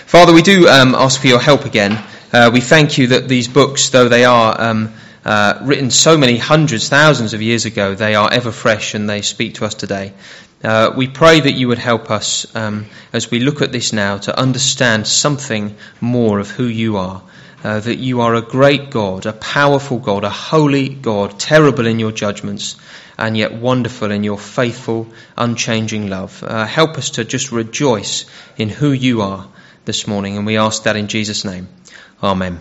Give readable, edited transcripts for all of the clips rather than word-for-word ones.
Father, we do ask for your help again. We thank you that these books, though they are written so many hundreds, thousands of years ago, they are ever fresh and they speak to us today. We pray that you would help us as we look at this now to understand something more of who you are. That you are a great God, a powerful God, a holy God, terrible in your judgments, and yet wonderful in your faithful, unchanging love. Help us to just rejoice in who you are this morning, and we ask that in Jesus' name. Amen.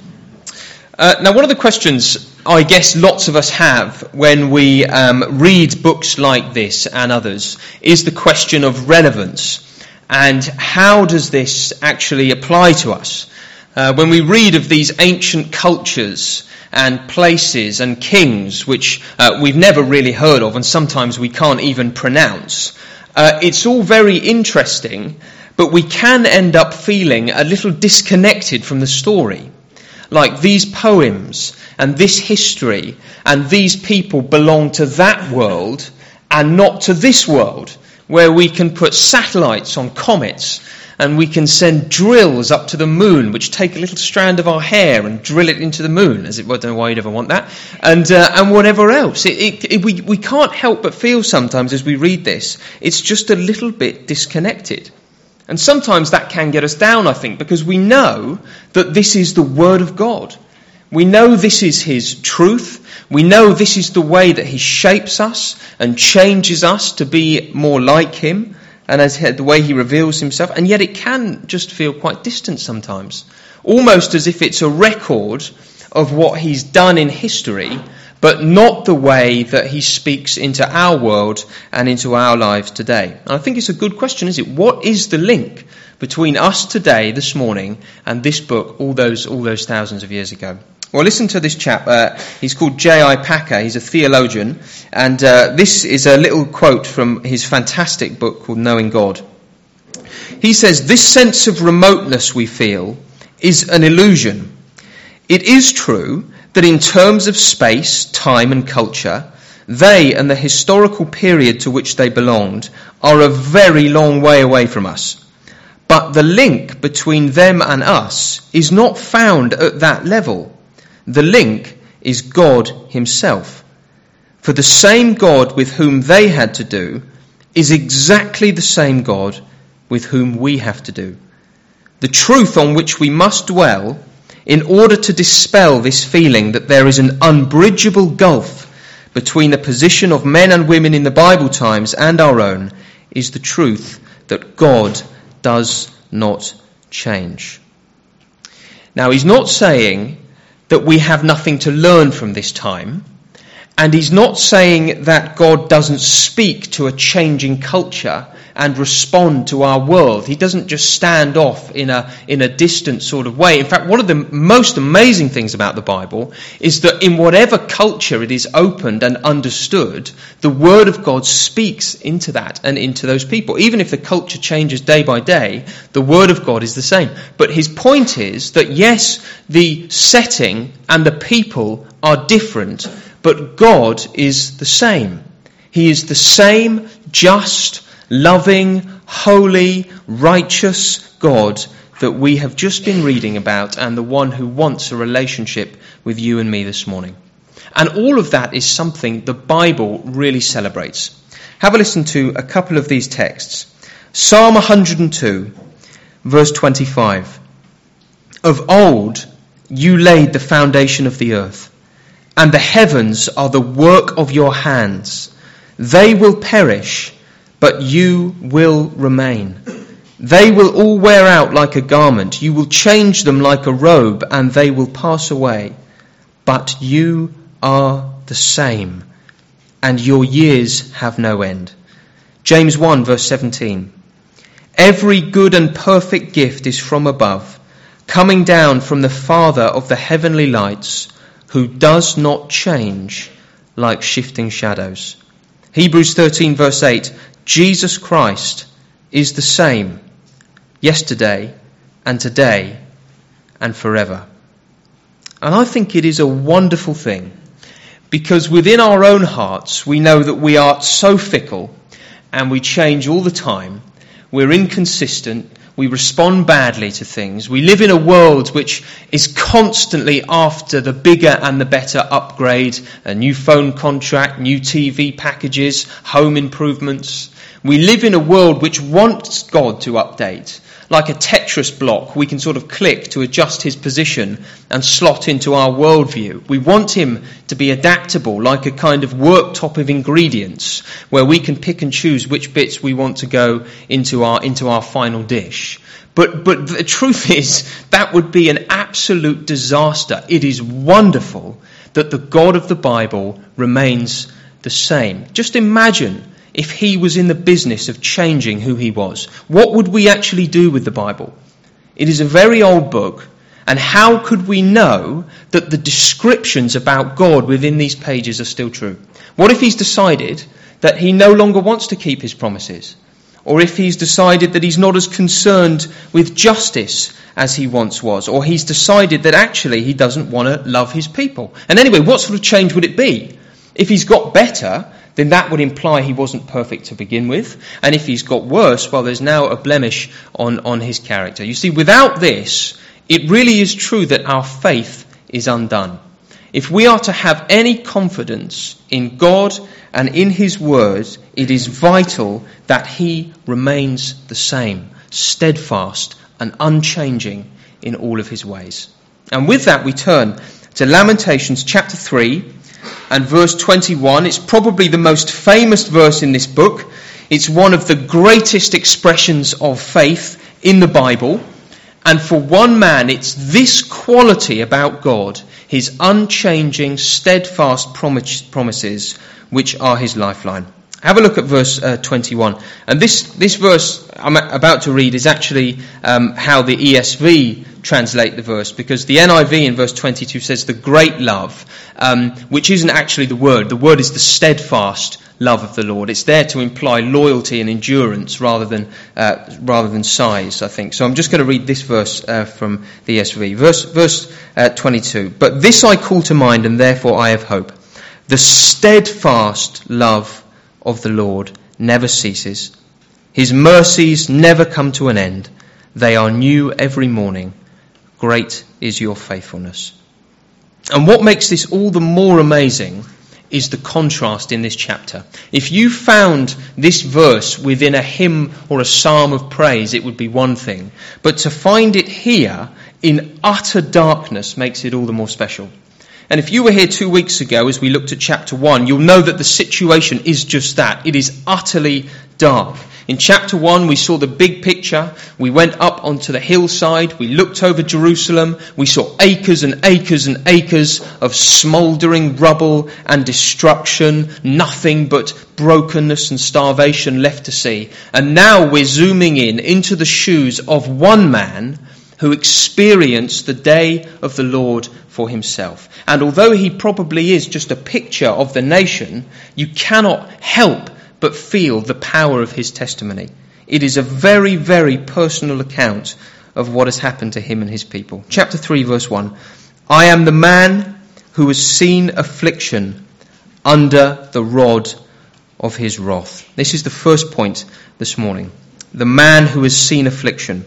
Now, one of the questions I guess lots of us have when we read books like this and others is the question of relevance, and how does this actually apply to us? When we read of these ancient cultures and places and kings which we've never really heard of and sometimes we can't even pronounce, it's all very interesting, but we can end up feeling a little disconnected from the story. Like these poems and this history and these people belong to that world and not to this world, where we can put satellites on comets and we can send drills up to the moon, which take a little strand of our hair and drill it into the moon, as it, I don't know why you'd ever want that, and whatever else. We can't help but feel sometimes as we read this, it's just a little bit disconnected. And sometimes that can get us down, I think, because we know that this is the Word of God. We know this is His truth. We know this is the way that He shapes us and changes us to be more like Him, and as the way He reveals Himself. And yet it can just feel quite distant sometimes, almost as if it's a record of what He's done in history, but not the way that He speaks into our world and into our lives today. And I think it's a good question, is it? What is the link between us today, this morning, and this book all those thousands of years ago? Well, listen to this chap. He's called J.I. Packer. He's a theologian. And this is a little quote from his fantastic book called Knowing God. He says, "This sense of remoteness we feel is an illusion. It is true that in terms of space, time and culture, they and the historical period to which they belonged are a very long way away from us. But the link between them and us is not found at that level. The link is God Himself. For the same God with whom they had to do is exactly the same God with whom we have to do. The truth on which we must dwell in order to dispel this feeling that there is an unbridgeable gulf between the position of men and women in the Bible times and our own is the truth that God does not change." Now, he's not saying that we have nothing to learn from this time, and he's not saying that God doesn't speak to a changing culture and respond to our world. He doesn't just stand off in a distant sort of way. In fact, one of the most amazing things about the Bible is that in whatever culture it is opened and understood, the Word of God speaks into that and into those people. Even if the culture changes day by day, the Word of God is the same. But his point is that yes, the setting and the people are different, but God is the same. He is the same just, loving, holy, righteous God that we have just been reading about, and the one who wants a relationship with you and me this morning. And all of that is something the Bible really celebrates. Have a listen to a couple of these texts. Psalm 102, verse 25. "Of old you laid the foundation of the earth, and the heavens are the work of your hands. They will perish, but you will remain. They will all wear out like a garment. You will change them like a robe, and they will pass away. But you are the same, and your years have no end." James 1, verse 17. "Every good and perfect gift is from above, coming down from the Father of the heavenly lights, who does not change like shifting shadows." Hebrews 13, verse 8. "Jesus Christ is the same yesterday and today and forever." And I think it is a wonderful thing, because within our own hearts we know that we are so fickle and we change all the time. We're inconsistent. We respond badly to things. We live in a world which is constantly after the bigger and the better upgrade, a new phone contract, new TV packages, home improvements. We live in a world which wants God to update. Like a Tetris block, we can sort of click to adjust his position and slot into our worldview. We want him to be adaptable, like a kind of worktop of ingredients, where we can pick and choose which bits we want to go into our final dish. But the truth is, that would be an absolute disaster. It is wonderful that the God of the Bible remains the same. Just imagine if he was in the business of changing who he was. What would we actually do with the Bible? It is a very old book, and how could we know that the descriptions about God within these pages are still true? What if he's decided that he no longer wants to keep his promises? Or if he's decided that he's not as concerned with justice as he once was? Or he's decided that actually he doesn't want to love his people? And anyway, what sort of change would it be? If he's got better, then that would imply he wasn't perfect to begin with. And if he's got worse, well, there's now a blemish on his character. You see, without this, it really is true that our faith is undone. If we are to have any confidence in God and in his word, it is vital that he remains the same, steadfast and unchanging in all of his ways. And with that, we turn to Lamentations chapter 3, and verse 21. It's probably the most famous verse in this book. It's one of the greatest expressions of faith in the Bible. And for one man, it's this quality about God, his unchanging, steadfast promises, which are his lifeline. Have a look at verse 21. And this verse I'm about to read is actually how the ESV translate the verse, because the NIV in verse 22 says the great love, which isn't actually the word. The word is the steadfast love of the Lord. It's there to imply loyalty and endurance rather than size, I think. So I'm just going to read this verse from the ESV. Verse 22. But this I call to mind, and therefore I have hope. The steadfast love of the Lord never ceases. His mercies never come to an end. They are new every morning. Great is your faithfulness. And what makes this all the more amazing is the contrast in this chapter. If you found this verse within a hymn or a psalm of praise, it would be one thing. But to find it here in utter darkness makes it all the more special. And if you were here 2 weeks ago as we looked at chapter 1, you'll know that the situation is just that. It is utterly dark. In chapter 1, we saw the big picture. We went up onto the hillside. We looked over Jerusalem. We saw acres and acres and acres of smouldering rubble and destruction. Nothing but brokenness and starvation left to see. And now we're zooming in into the shoes of one man who experienced the day of the Lord for himself. And although he probably is just a picture of the nation, you cannot help but feel the power of his testimony. It is a very, very personal account of what has happened to him and his people. Chapter 3, verse 1. I am the man who has seen affliction under the rod of his wrath. This is the first point this morning. The man who has seen affliction.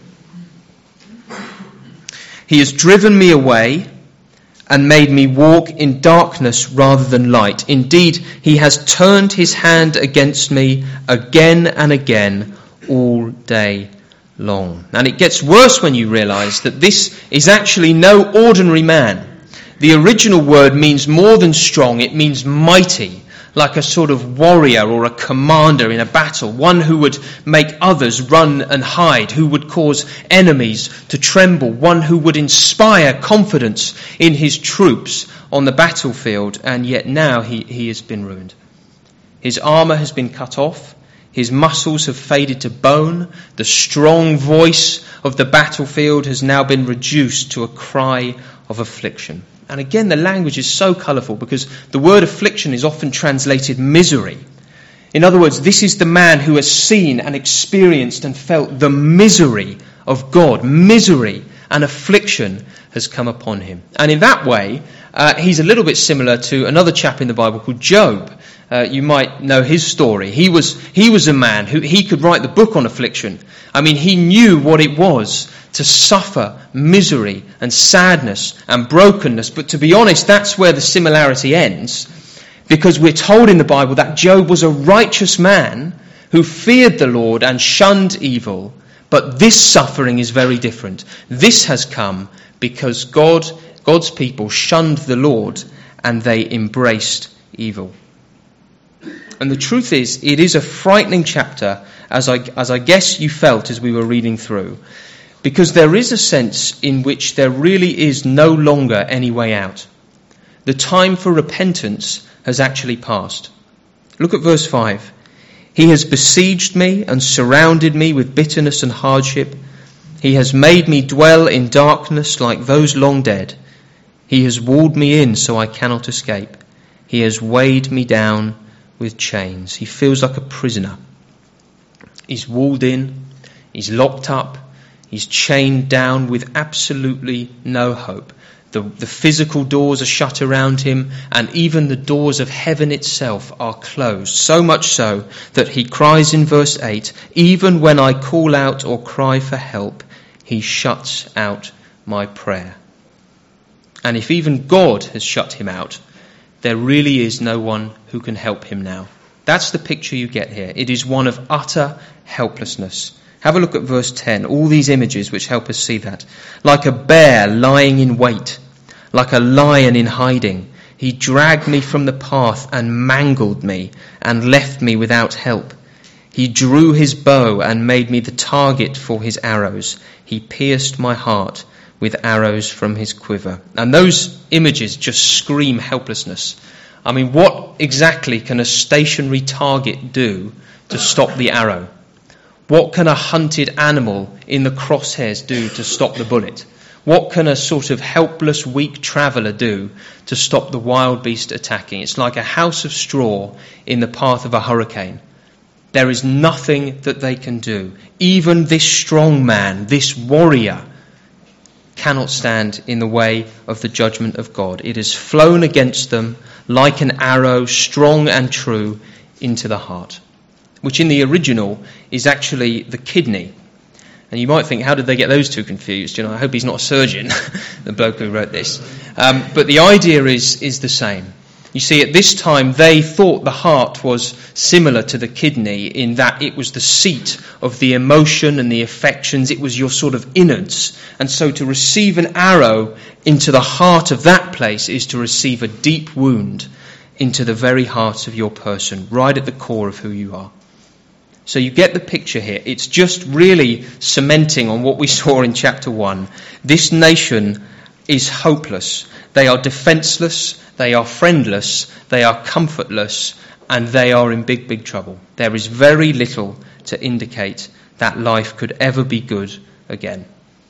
He has driven me away and made me walk in darkness rather than light. Indeed, he has turned his hand against me again and again all day long. And it gets worse when you realise that this is actually no ordinary man. The original word means more than strong, it means mighty, like a sort of warrior or a commander in a battle, one who would make others run and hide, who would cause enemies to tremble, one who would inspire confidence in his troops on the battlefield, and yet now he has been ruined. His armour has been cut off, his muscles have faded to bone, the strong voice of the battlefield has now been reduced to a cry of affliction. And again, the language is so colourful because the word affliction is often translated misery. In other words, this is the man who has seen and experienced and felt the misery of God, misery and affliction has come upon him. And in that way, he's a little bit similar to another chap in the Bible called Job. You might know his story. He was a man who he could write the book on affliction. I mean, he knew what it was to suffer misery and sadness and brokenness. But to be honest, that's where the similarity ends, because we're told in the Bible that Job was a righteous man who feared the Lord and shunned evil. But this suffering is very different. This has come because God's people shunned the Lord and they embraced evil. And the truth is, it is a frightening chapter, as I guess you felt as we were reading through, because there is a sense in which there really is no longer any way out. The time for repentance has actually passed. Look at verse 5. He has besieged me and surrounded me with bitterness and hardship. He has made me dwell in darkness like those long dead. He has walled me in so I cannot escape. He has weighed me down with chains. He feels like a prisoner. He's walled in, he's locked up, he's chained down with absolutely no hope. The physical doors are shut around him, and even the doors of heaven itself are closed. So much so that he cries in verse 8, even when I call out or cry for help, he shuts out my prayer. And if even God has shut him out, there really is no one who can help him now. That's the picture you get here. It is one of utter helplessness. Have a look at verse 10, all these images which help us see that. Like a bear lying in wait, like a lion in hiding, he dragged me from the path and mangled me and left me without help. He drew his bow and made me the target for his arrows. He pierced my heart with arrows from his quiver. And those images just scream helplessness. I mean, what exactly can a stationary target do to stop the arrow? What can a hunted animal in the crosshairs do to stop the bullet? What can a sort of helpless, weak traveller do to stop the wild beast attacking? It's like a house of straw in the path of a hurricane. There is nothing that they can do. Even this strong man, this warrior, cannot stand in the way of the judgment of God. It has flown against them like an arrow, strong and true, into the heart, which in the original is actually the kidney. And you might think, how did they get those two confused? You know, I hope he's not a surgeon, the bloke who wrote this. But the idea is the same. You see, at this time, they thought the heart was similar to the kidney in that it was the seat of the emotion and the affections. It was your sort of innards. And so to receive an arrow into the heart of that place is to receive a deep wound into the very heart of your person, right at the core of who you are. So you get the picture here. It's just really cementing on what we saw in chapter 1. This nation is hopeless. They are defenseless, they are friendless, they are comfortless, and they are in big, big trouble. There is very little to indicate that life could ever be good again.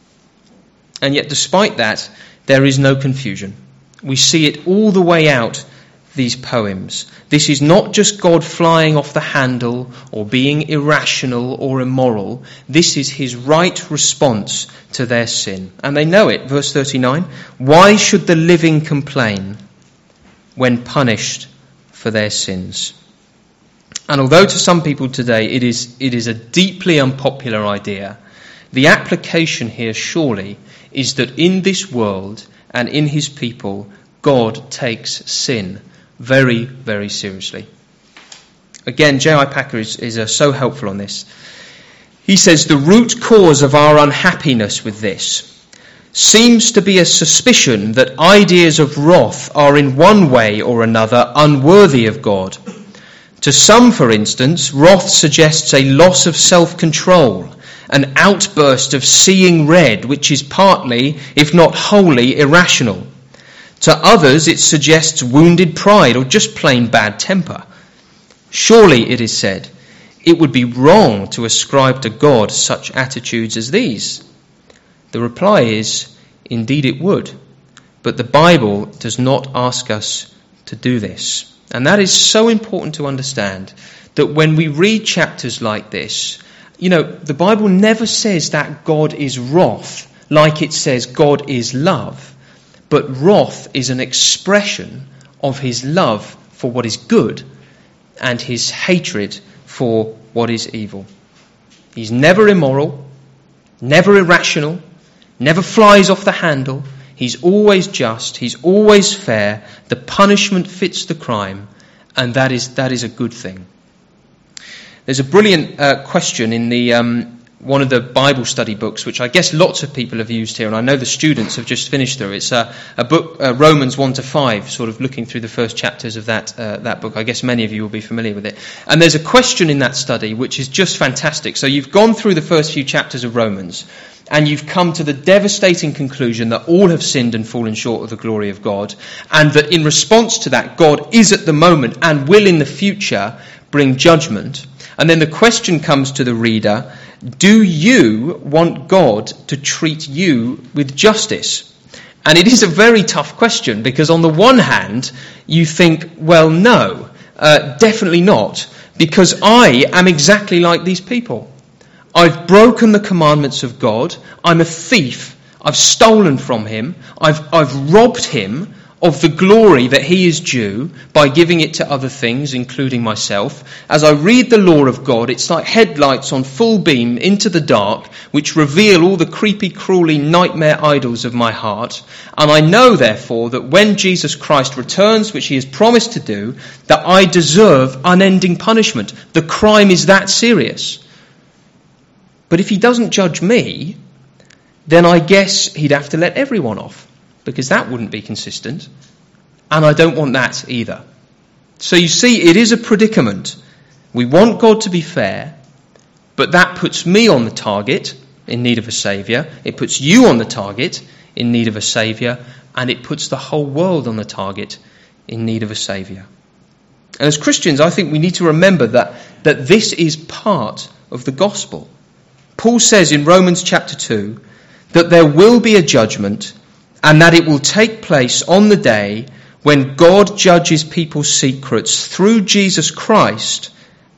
And yet, despite that, there is no confusion. We see it all the way out these poems. This is not just God flying off the handle or being irrational or immoral. This is his right response to their sin. And they know it. Verse 39, why should the living complain when punished for their sins? And although to some people today it is a deeply unpopular idea, the application here surely is that in this world and in his people, God takes sin very, very seriously. Again, J.I. Packer is so helpful on this. He says, the root cause of our unhappiness with this seems to be a suspicion that ideas of wrath are in one way or another unworthy of God. To some, for instance, wrath suggests a loss of self-control, an outburst of seeing red, which is partly, if not wholly, irrational. To others, it suggests wounded pride or just plain bad temper. Surely, it is said, it would be wrong to ascribe to God such attitudes as these. The reply is, indeed it would. But the Bible does not ask us to do this. And that is so important to understand, that when we read chapters like this, the Bible never says that God is wrath like it says God is love, but wrath is an expression of his love for what is good and his hatred for what is evil. He's never immoral, never irrational, never flies off the handle. He's always just, he's always fair. The punishment fits the crime, and that is a good thing. There's a brilliant question in the one of the Bible study books, which I guess lots of people have used here, and I know the students have just finished through. It's a book, Romans 1-5, sort of looking through the first chapters of that book. I guess many of you will be familiar with it. And there's a question in that study which is just fantastic. So you've gone through the first few chapters of Romans, and you've come to the devastating conclusion that all have sinned and fallen short of the glory of God, and that in response to that, God is at the moment and will in the future bring judgment. And then the question comes to the reader, do you want God to treat you with justice? And it is a very tough question, because on the one hand, you think, well, no, definitely not, because I am exactly like these people. I've broken the commandments of God. I'm a thief. I've stolen from him. I've robbed him of the glory that he is due by giving it to other things, including myself. As I read the law of God, it's like headlights on full beam into the dark, which reveal all the creepy, crawly nightmare idols of my heart. And I know, therefore, that when Jesus Christ returns, which he has promised to do, that I deserve unending punishment. The crime is that serious. But if he doesn't judge me, then I guess he'd have to let everyone off, because that wouldn't be consistent. And I don't want that either. So you see, it is a predicament. We want God to be fair, but that puts me on the target in need of a saviour. It puts you on the target in need of a saviour. And it puts the whole world on the target in need of a saviour. And as Christians, I think we need to remember that this is part of the gospel. Paul says in Romans chapter 2 that there will be a judgment, and that it will take place on the day when God judges people's secrets through Jesus Christ,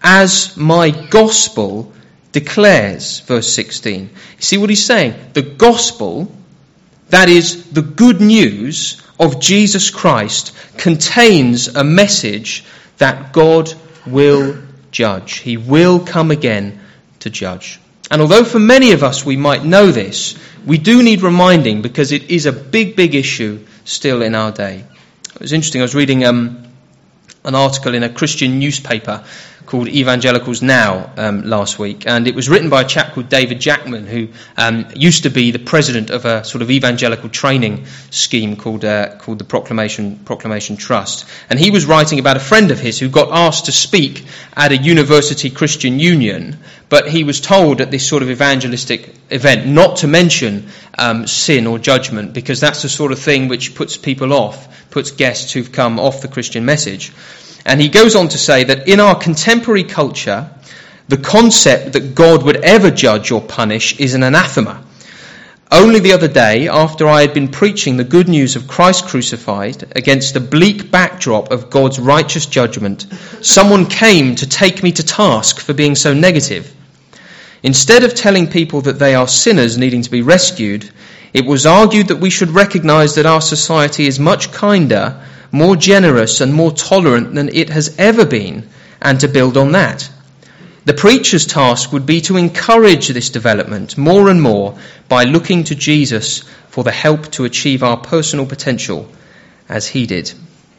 as my gospel declares, verse 16. You see what he's saying? The gospel, that is the good news of Jesus Christ, contains a message that God will judge. He will come again to judge. And although for many of us we might know this, we do need reminding, because it is a big, big issue still in our day. It was interesting, I was reading an article in a Christian newspaper called Evangelicals Now last week, and it was written by a chap called David Jackman, who used to be the president of a sort of evangelical training scheme called the Proclamation Trust. And he was writing about a friend of his who got asked to speak at a university Christian union, but he was told at this sort of evangelistic event not to mention sin or judgment, because that's the sort of thing which puts people off, puts guests who've come off the Christian message. And he goes on to say that in our contemporary culture, the concept that God would ever judge or punish is an anathema. Only the other day, after I had been preaching the good news of Christ crucified against the bleak backdrop of God's righteous judgment, someone came to take me to task for being so negative. Instead of telling people that they are sinners needing to be rescued, it was argued that we should recognise that our society is much kinder, more generous and more tolerant than it has ever been, and to build on that. The preacher's task would be to encourage this development more and more by looking to Jesus for the help to achieve our personal potential as he did.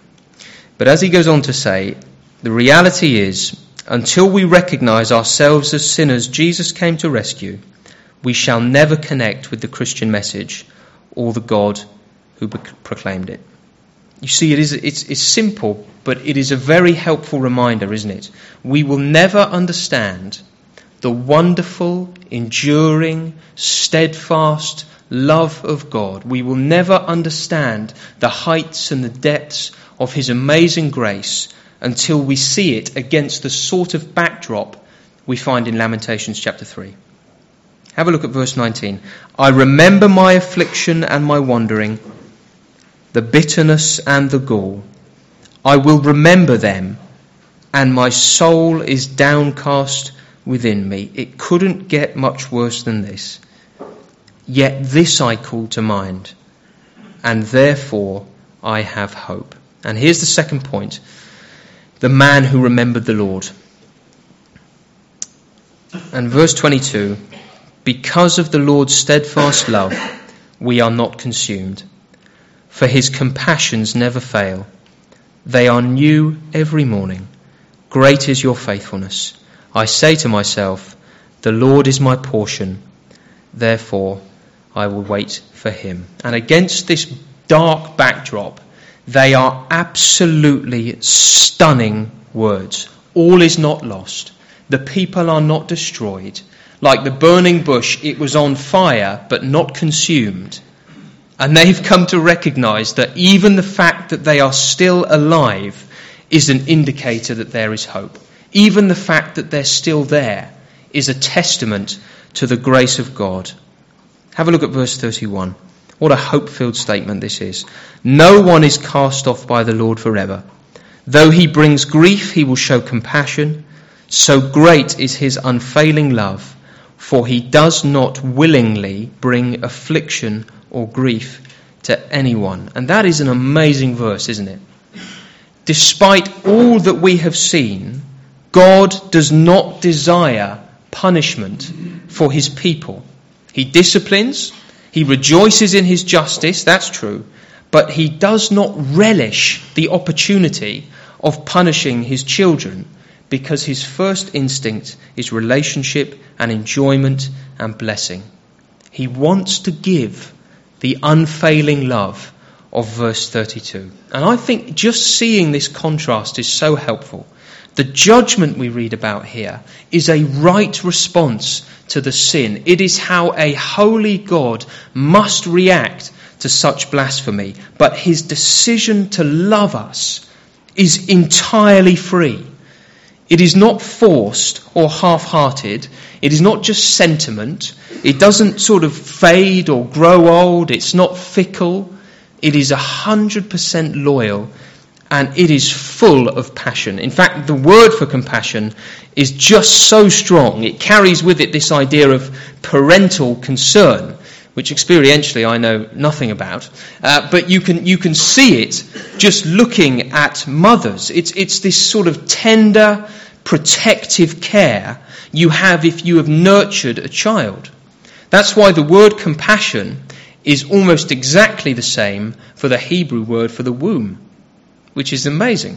But as he goes on to say, the reality is, until we recognise ourselves as sinners Jesus came to rescue, we shall never connect with the Christian message or the God who proclaimed it. You see, it's simple, but it is a very helpful reminder, isn't it? We will never understand the wonderful, enduring, steadfast love of God. We will never understand the heights and the depths of his amazing grace until we see it against the sort of backdrop we find in Lamentations chapter 3. Have a look at verse 19. I remember my affliction and my wandering, the bitterness and the gall. I will remember them, and my soul is downcast within me. It couldn't get much worse than this. Yet this I call to mind, and therefore I have hope. And here's the second point. The man who remembered the Lord. And verse 22, because of the Lord's steadfast love, we are not consumed, for his compassions never fail. They are new every morning. Great is your faithfulness. I say to myself, the Lord is my portion, therefore I will wait for him. And against this dark backdrop, they are absolutely stunning words. All is not lost. The people are not destroyed. Like the burning bush, it was on fire but not consumed. And they've come to recognize that even the fact that they are still alive is an indicator that there is hope. Even the fact that they're still there is a testament to the grace of God. Have a look at verse 31. What a hope-filled statement this is. No one is cast off by the Lord forever. Though he brings grief, he will show compassion. So great is his unfailing love, for he does not willingly bring affliction or grief to anyone. And that is an amazing verse, isn't it? Despite all that we have seen, God does not desire punishment for his people. He disciplines, he rejoices in his justice, that's true, but he does not relish the opportunity of punishing his children, because his first instinct is relationship and enjoyment and blessing. He wants to give the unfailing love of verse 32. And I think just seeing this contrast is so helpful. The judgment we read about here is a right response to the sin. It is how a holy God must react to such blasphemy. But his decision to love us is entirely free. It is not forced or half-hearted. It is not just sentiment. It doesn't sort of fade or grow old. It's not fickle. It is 100% loyal, and it is full of passion. In fact, the word for compassion is just so strong. It carries with it this idea of parental concern, which experientially I know nothing about. But you can see it just looking at mothers. It's this sort of tender, protective care you have if you have nurtured a child. That's why the word compassion is almost exactly the same for the Hebrew word for the womb, which is amazing.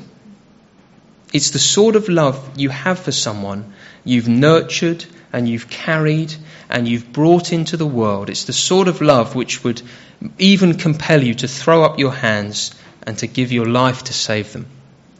It's the sort of love you have for someone you've nurtured and you've carried and you've brought into the world. It's the sort of love which would even compel you to throw up your hands and to give your life to save them.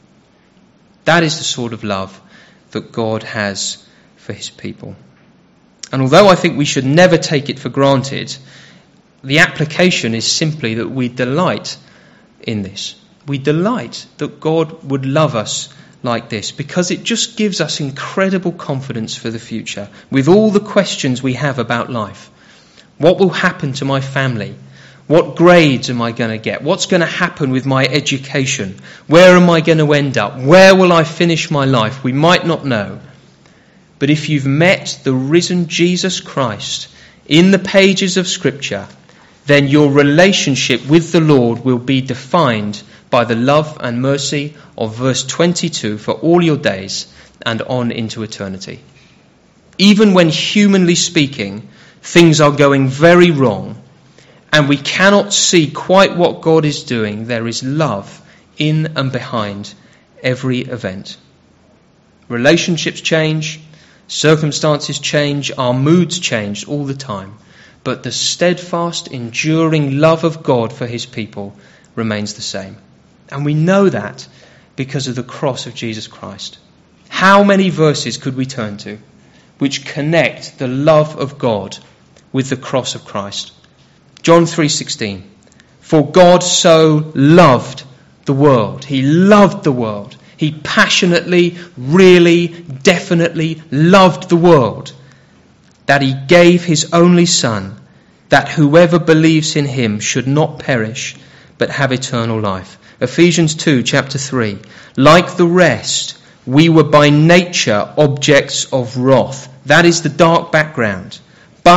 That is the sort of love that God has for his people. And although I think we should never take it for granted, the application is simply that we delight in this. We delight that God would love us like this, because it just gives us incredible confidence for the future with all the questions we have about life. What will happen to my family? What grades am I going to get? What's going to happen with my education? Where am I going to end up? Where will I finish my life? We might not know. But if you've met the risen Jesus Christ in the pages of Scripture, then your relationship with the Lord will be defined by the love and mercy of verse 22 for all your days and on into eternity. Even when, humanly speaking, things are going very wrong and we cannot see quite what God is doing, there is love in and behind every event. Relationships change, circumstances change, our moods change all the time. But the steadfast, enduring love of God for his people remains the same. And we know that because of the cross of Jesus Christ. How many verses could we turn to which connect the love of God with the cross of Christ? John 3:16. For God so loved the world. He loved the world. He passionately, really, definitely loved the world, that he gave his only Son, that whoever believes in him should not perish, but have eternal life. Ephesians 2, chapter 3. Like the rest, we were by nature objects of wrath. That is the dark background. But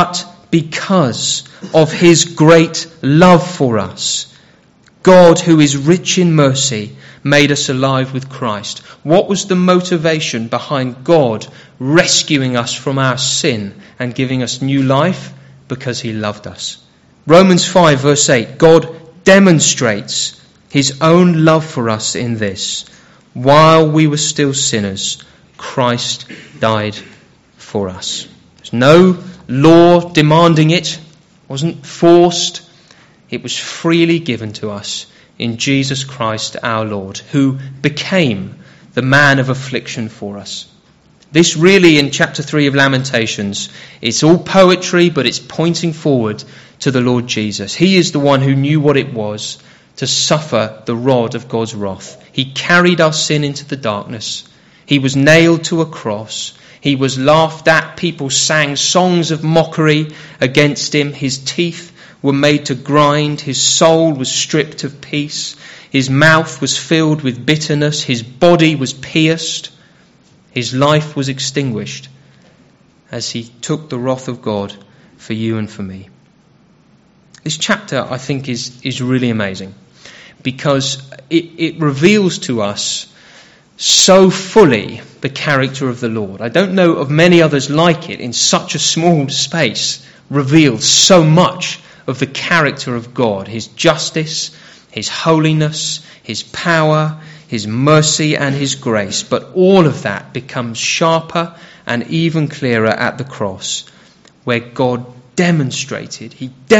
because of his great love for us. God, who is rich in mercy, made us alive with Christ. What was the motivation behind God rescuing us from our sin and giving us new life? Because he loved us. Romans 5 verse 8, God demonstrates his own love for us in this: while we were still sinners, Christ died for us. There's no law demanding it. It wasn't forced. It was freely given to us in Jesus Christ our Lord, who became the man of affliction for us. This really, in chapter 3 of Lamentations, it's all poetry, but it's pointing forward to the Lord Jesus. He is the one who knew what it was to suffer the rod of God's wrath. He carried our sin into the darkness. He was nailed to a cross. He was laughed at. People sang songs of mockery against him. His teeth were made to grind. His soul was stripped of peace. His mouth was filled with bitterness. His body was pierced. His life was extinguished as he took the wrath of God for you and for me. This chapter, I think, is really amazing because it reveals to us so fully the character of the Lord. I don't know of many others like it in such a small space, reveals so much of the character of God, his justice, his holiness, his power, his mercy and his grace. But all of that becomes sharper and even clearer at the cross, where God demonstrated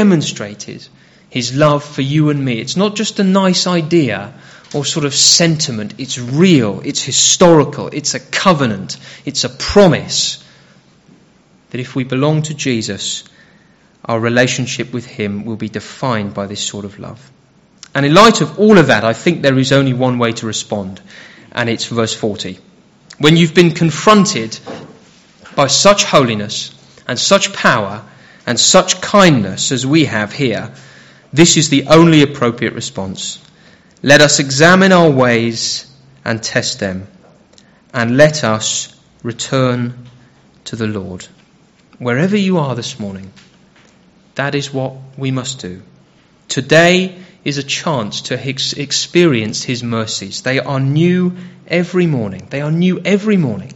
his love for you and me. It's not just a nice idea or sort of sentiment. It's real, it's historical, it's a covenant, it's a promise that if we belong to Jesus, our relationship with him will be defined by this sort of love. And in light of all of that, I think there is only one way to respond, and it's verse 40. When you've been confronted by such holiness and such power and such kindness as we have here, this is the only appropriate response. Let us examine our ways and test them, and let us return to the Lord. Wherever you are this morning, that is what we must do. Today is a chance to experience his mercies. They are new every morning. They are new every morning.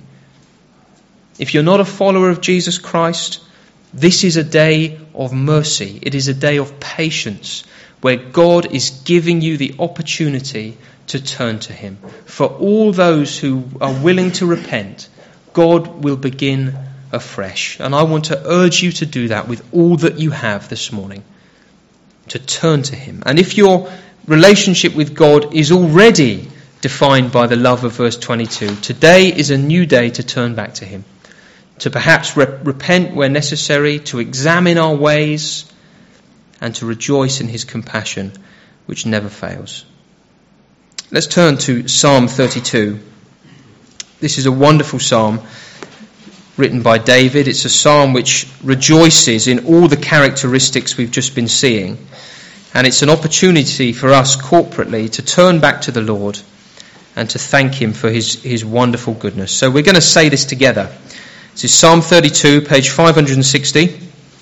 If you're not a follower of Jesus Christ, this is a day of mercy. It is a day of patience where God is giving you the opportunity to turn to him. For all those who are willing to repent, God will begin afresh. And I want to urge you to do that with all that you have this morning, to turn to him. And if your relationship with God is already defined by the love of verse 22, today is a new day to turn back to him, to perhaps repent where necessary, to examine our ways, and to rejoice in his compassion, which never fails. Let's turn to Psalm 32. This is a wonderful psalm written by David. It's a psalm which rejoices in all the characteristics we've just been seeing. And it's an opportunity for us corporately to turn back to the Lord and to thank him for his wonderful goodness. So we're going to say this together. This is Psalm 32, page 560.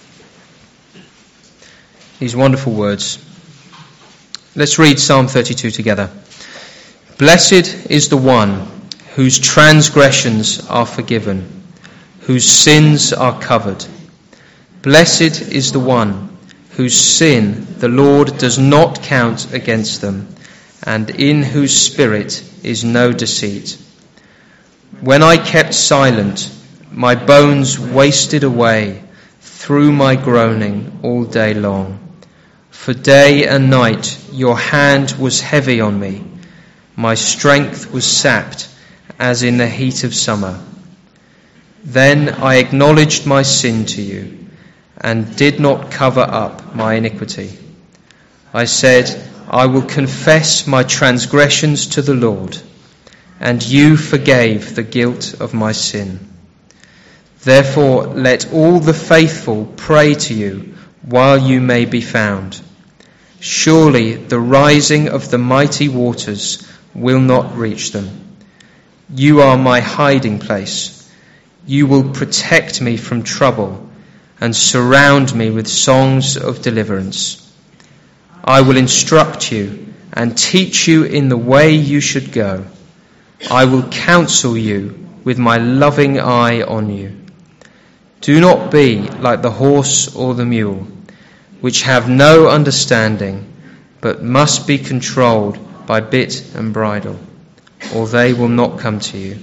These wonderful words. Let's read Psalm 32 together. Blessed is the one whose transgressions are forgiven, whose sins are covered. Blessed is the one whose sin the Lord does not count against them, and in whose spirit is no deceit. When I kept silent, my bones wasted away through my groaning all day long. For day and night your hand was heavy on me. My strength was sapped as in the heat of summer. Then I acknowledged my sin to you and did not cover up my iniquity. I said, I will confess my transgressions to the Lord, and you forgave the guilt of my sin. Therefore let all the faithful pray to you while you may be found. Surely the rising of the mighty waters will not reach them. You are my hiding place. You will protect me from trouble and surround me with songs of deliverance. I will instruct you and teach you in the way you should go. I will counsel you with my loving eye on you. Do not be like the horse or the mule, which have no understanding, but must be controlled by bit and bridle, or they will not come to you.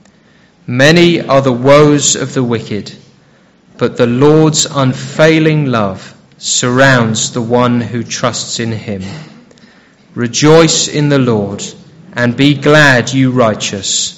Many are the woes of the wicked, but the Lord's unfailing love surrounds the one who trusts in him. Rejoice in the Lord, and be glad, you righteous.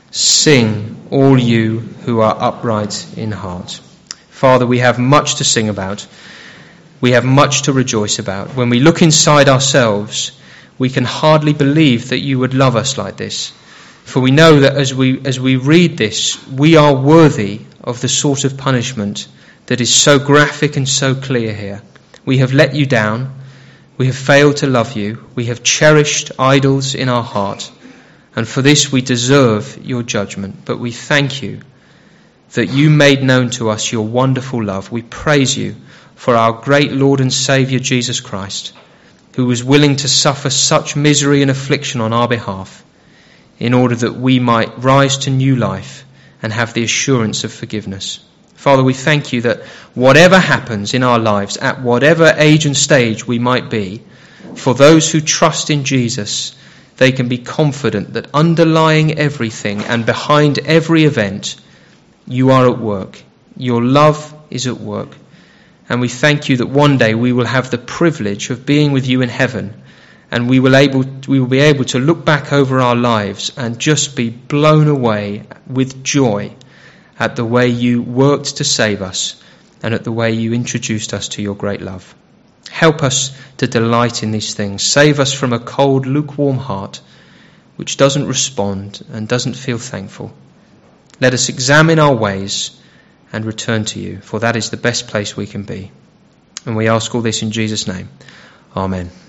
Sing, all you who are upright in heart. Father, we have much to sing about. We have much to rejoice about. When we look inside ourselves, we can hardly believe that you would love us like this. For we know that as we read this, we are worthy of the sort of punishment that is so graphic and so clear here. We have let you down. We have failed to love you. We have cherished idols in our heart. And for this we deserve your judgment. But we thank you that you made known to us your wonderful love. We praise you for our great Lord and Saviour Jesus Christ, who was willing to suffer such misery and affliction on our behalf, in order that we might rise to new life and have the assurance of forgiveness. Father, we thank you that whatever happens in our lives, at whatever age and stage we might be, for those who trust in Jesus, they can be confident that underlying everything and behind every event, you are at work. Your love is at work. And we thank you that one day we will have the privilege of being with you in heaven, and we will be able to look back over our lives and just be blown away with joy at the way you worked to save us and at the way you introduced us to your great love. Help us to delight in these things. Save us from a cold, lukewarm heart which doesn't respond and doesn't feel thankful. Let us examine our ways and return to you, for that is the best place we can be. And we ask all this in Jesus' name. Amen.